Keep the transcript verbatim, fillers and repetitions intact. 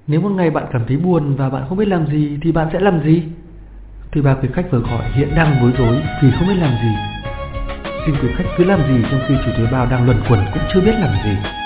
Nếu một ngày bạn cảm thấy buồn và bạn không biết làm gì thì bạn sẽ làm gì? Tuy ba quý khách vừa gọi hiện đang bối rối vì không biết làm gì. Xin quý khách cứ làm gì trong khi chủ thuê bao đang luẩn quẩn cũng chưa biết làm gì.